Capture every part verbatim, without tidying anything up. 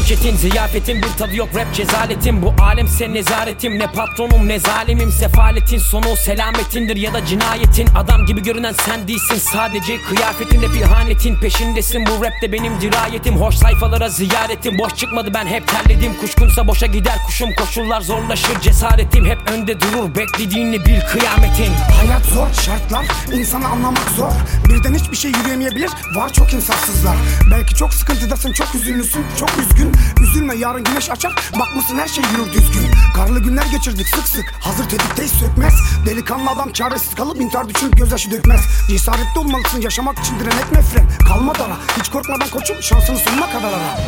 bahçetin, ziyafetin bir tadı yok, rap cezaletin. Bu alemse nezaretim, ne patronum ne zalimim. Sefaletin sonu selametindir ya da cinayetin. Adam gibi görünen sen değilsin, sadece kıyafetin. Hep ihanetin peşindesin, bu rapte benim dirayetim. Hoş sayfalara ziyaretim, boş çıkmadı ben hep terledim. Kuşkunsa boşa gider kuşum, koşullar zorlaşır cesaretim. Hep önde durur, beklediğini bil kıyametin. Hayat zor, şartlar insanı anlamak zor. Birden hiçbir şey yürüyemeyebilir, var çok insafsızlar. Belki çok sıkıntıdasın, çok üzünlüsün, çok üzgün. Üzülme, yarın güneş açar, bakmışsın her şey yürür düzgün. Karlı günler geçirdik sık sık, hazır tetikteyiz sökmez. Delikanlı adam çaresiz kalıp intihar düşünüp gözyaşı dökmez. Cesaretli olmalısın, yaşamak için diren etme fren. Kalma dara, hiç korkmadan koçum, şansını sonuna kadar ara.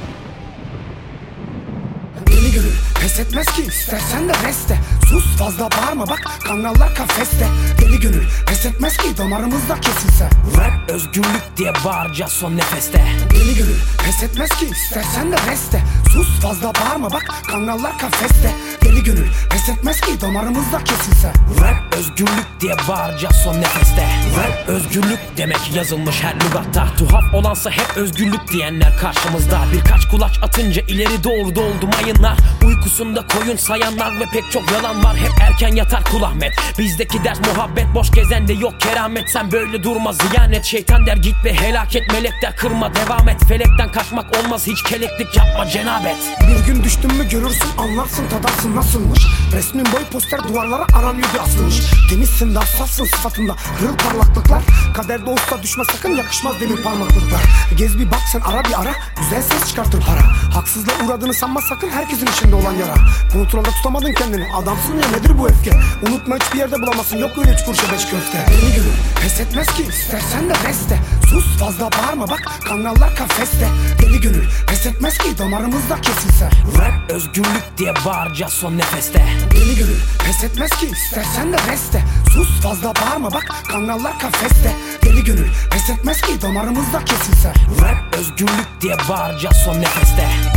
Deli gönül pes etmez ki, istersen de reste. Sus fazla bağırma bak, kanallar kafeste. Deli gönül pes etmez ki, damarımızda kesilse. Rap özgürlük diye bağıracağız son nefeste. Deli gönül pes etmez ki, istersen de reste. Sus fazla bağırma bak, kanallar kafeste. Deli gönül pes etmez ki, damarımızda kesilse. Rap özgürlük diye bağıracağız son nefeste. Rap özgürlük demek yazılmış her lügatta. Tuhaf olansa hep özgürlük diyenler karşımızda. Birkaç kulaç atınca ileri doğru doldu mayınlar. Uykusunda koyun sayanlar ve pek çok yalan var. Hep erken yatar kul Ahmet. Bizdeki ders muhabbet, boş gezende yok keramet. Sen böyle durma ziyan et, şeytan der git ve helak et. Melek der kırma devam et, felekten kaçmak olmaz, hiç keleklik yapma cenabet. Bir gün düştün mü görürsün, anlarsın, tadarsın nasılmış. Resmin boy poster duvarlara aranıyordu asılmış. Temizsin de hassassın sıfatında, hırıl parlaklıklar. Kaderde olsa düşme sakın, yakışmaz demir parmaklıklar. Gez bir bak sen, ara bir ara, güzel ses çıkartır para. Haksızlığa uğradığını sanma sakın, herkesin içinde olan yara. Kontrolde tutamadın kendini, adamsın ya, nedir bu öfke? Unutma hiçbir yerde bulamazsın, yok öyle üç kuruşa beş köfte. Deli gönül pes etmez ki, istersen de reste. Sus fazla bağırma bak, kanallar kafeste. Deli gönül pes etmez ki, damarımızda kesilse. Rap özgürlük diye bağıracağız son nefeste. Deli gönül pes etmez ki, istersen de reste. Sus fazla bağırma bak, kanallar kafeste. Deli gönül pes etmez ki, damarımızda kesilse. Rap özgürlük diye bağıracağız son nefeste.